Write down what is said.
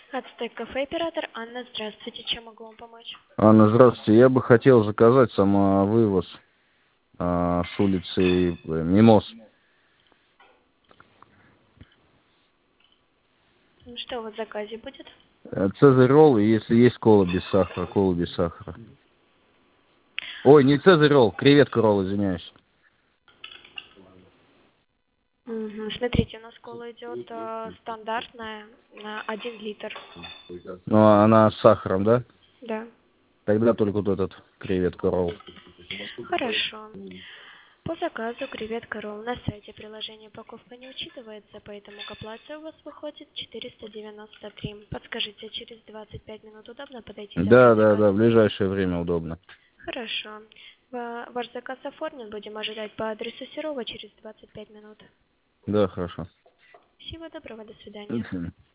Ацтек кафе, оператор Анна. Здравствуйте, чем могу вам помочь? Анна, здравствуйте. Я бы хотел заказать самовывоз с улицы Мимоз. Ну, что у вас в заказе будет? Цезарь ролл, и если есть кола без сахара, кола без сахара. Ой, не цезарь ролл, креветка ролл, извиняюсь. Угу. Смотрите, у нас кола идет стандартная на 1 литр. Ну, а она с сахаром, да? Да. Тогда только вот этот креветка ролл. Хорошо. По заказу креветка ролл на сайте приложения упаковка не учитывается, поэтому к оплате у вас выходит 493. Подскажите, через 25 минут удобно подойти забрать Да, заказ? в ближайшее время удобно. Хорошо. Ваш заказ оформлен, будем ожидать по адресу Серова через 25 минут. Да, хорошо. Всего доброго, до До свидания. свидания.